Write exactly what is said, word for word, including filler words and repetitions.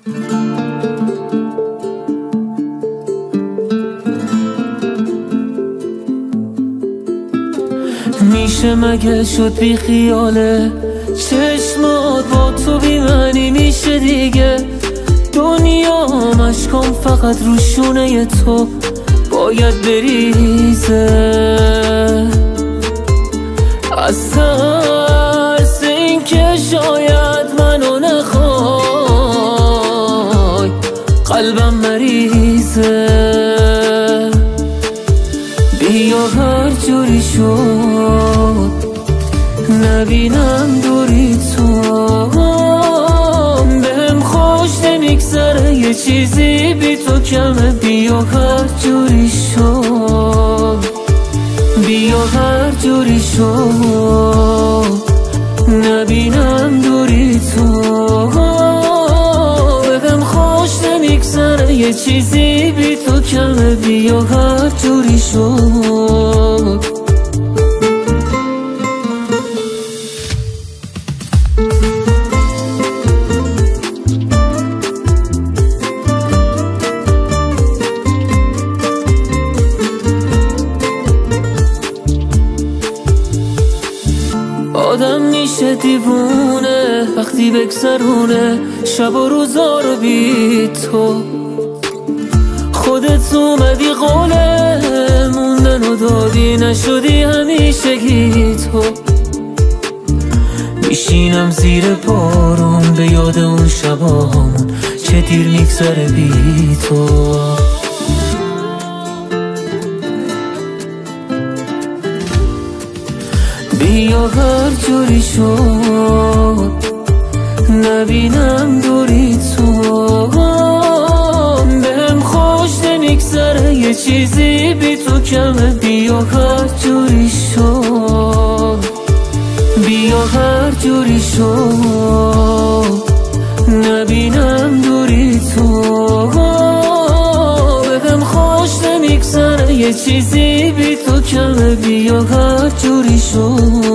میشه مگه شد بی خیاله چشمات با تو بی معنی میشه دیگه دنیا مشکام فقط رو شونه تو باید بریزه از ترس این که شاید منو نخوای قلبم مریضه بیا هر جوری شد نبینم دوری تو بهم خوش نمیگذره یه چیزی بی تو کمه بیا هر جوری شد بیا هر جوری شد نبینم دوری تو بهم خوش نمیگذره یه چیزی بی تو کمه بیا هر جوری شد آدم میشه دیوونه وقتی بگذرونه شب و روزا رو بی تو خودت اومدی قوله موندن و دادی نشدی همیشگی تو میشینم زیر بارون به یاد اون شبامون چه دیر میگذره بی تو بیا هر جوری شد نبینم دوری تو بهم خوش نمیگذره یه چیزی بی تو کمه بیا هر جوری شد بیا هر جوری شد نبینم دوری تو بهم خوش نمیگذره یه چیزی بی تو کمه بیا هر جوری شد